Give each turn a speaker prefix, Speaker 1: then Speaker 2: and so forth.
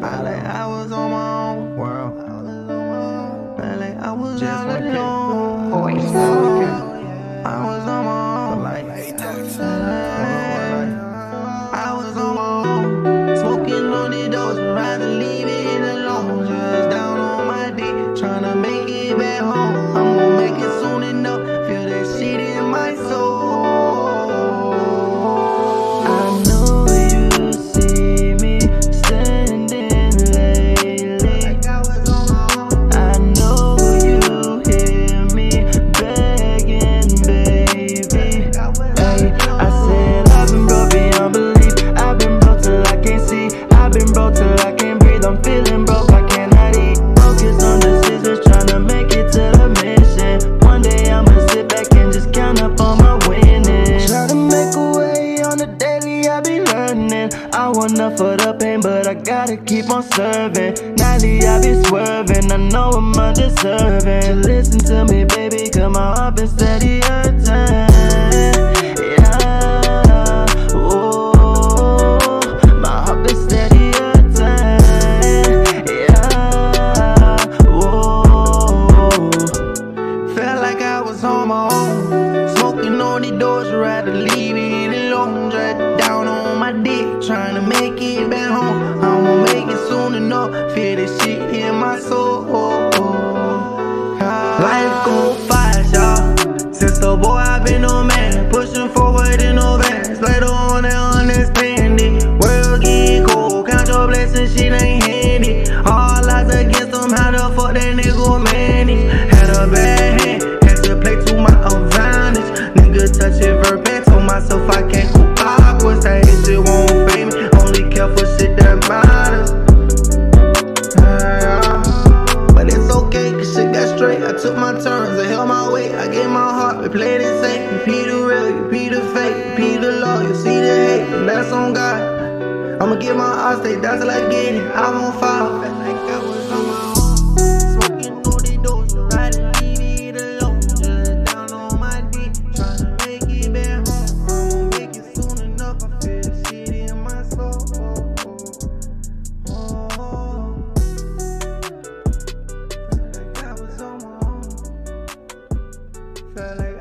Speaker 1: Felt like I was on my own world. Felt like I was all alone.
Speaker 2: Voice.
Speaker 1: I was on my own. I was on my own. Smoking on the doors, rather leave it alone. Just down on my dick, tryna make it back home. I'm gon' make it soon enough. Feel that shit in my soul. I know you see me standing lately. I know you hear me begging, baby. Hey, I said I've been broke beyond belief. I've been broke till I can't see. I've been broke till I can't breathe. I'm feeling broke, I cannot eat. Focused on decisions, tryna make it to the mission. One day I'ma sit back and just count up all my winnings. Try to make a way on the daily, I be learning. I want enough for the pain, but I gotta keep on serving. Nightly I be swerving, I know I'm undeserving. Just listen to me, baby, cause my heart been steady hurting. On my own, smoking on the doors, rather leave it alone. Just down on my dick, trying to make it back home. I'ma make it soon enough, feel this shit in my soul. Life gon' fast, y'all. Since the boy I've been no man, pushing forward in no vans. Later on they understand it. World get cold, count your blessings, shit ain't handy. All odds against them, how the fuck that nigga manage? Had a bad hand, play to my advantage. Nigga touch it verbatim. Told myself I can't go backwards. That shit won't pay me. Only care for shit that matters. But it's okay, cause shit got straight. I took my turns, I held my weight. I gave my heart, we played it safe. You be the real, you be the fake. You be the law, you see the hate. And that's on God. I'ma get my heart, stay down till I get it. I won't fall. Felt like I was on my own. Smoking on the doors, riding, leave it alone. Felt like